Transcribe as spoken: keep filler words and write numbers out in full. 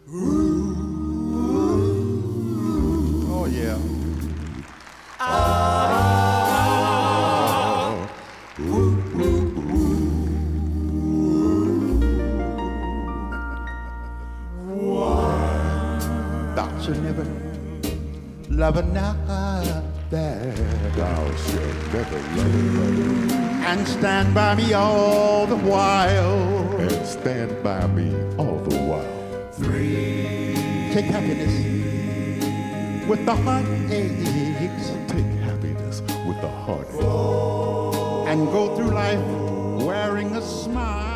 Oh, yeah. Thou shalt never love another. Thou shalt never love another. And stand by me all the while. And stand by me all the while. Take happiness with the heartaches. Take happiness with the heartache. And go through life wearing a smile.